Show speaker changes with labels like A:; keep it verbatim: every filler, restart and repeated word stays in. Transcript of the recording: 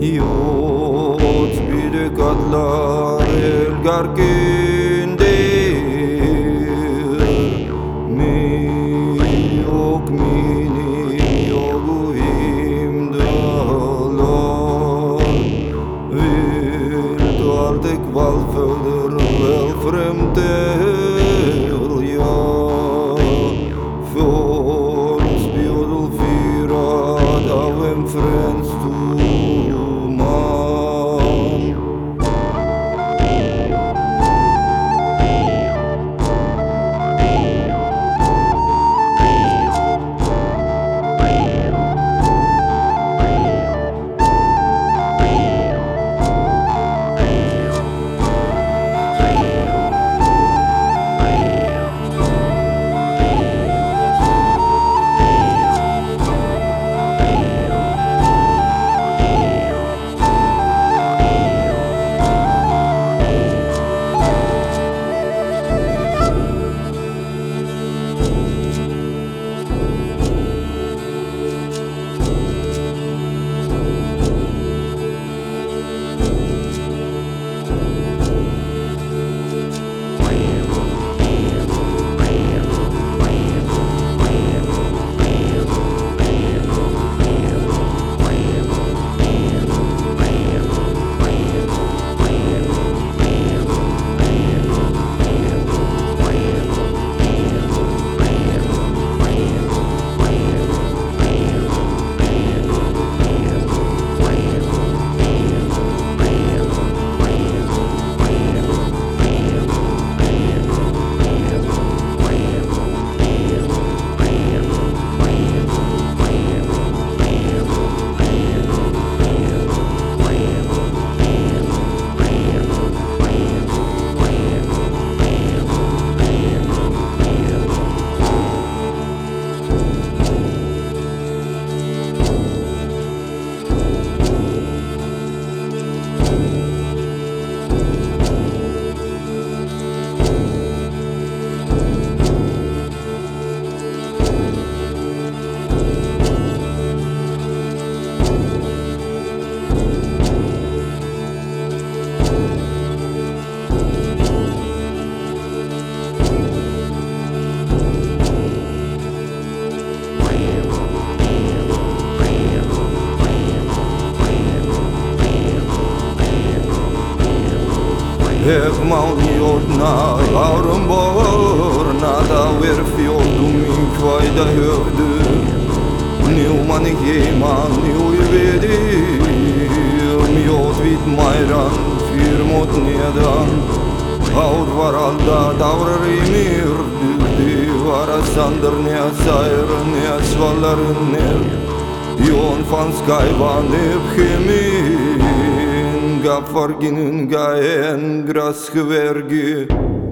A: Jod bide katlar el garkindir Mi ok mini joguim dalon Virtual tek valföder vel fremtel ja Fons biodul firat av en frens tu Ek mal jordna aurum borna da ver fjordum min kvaida hövdu Nu man geman nu vedi Um jod vid mairan fyr mot nedan Aud var alda daurar i mir Du vara sander nea sair nea svallar ner Jon fan skaivan eb chemin Gaf varginen ga en grasgevergi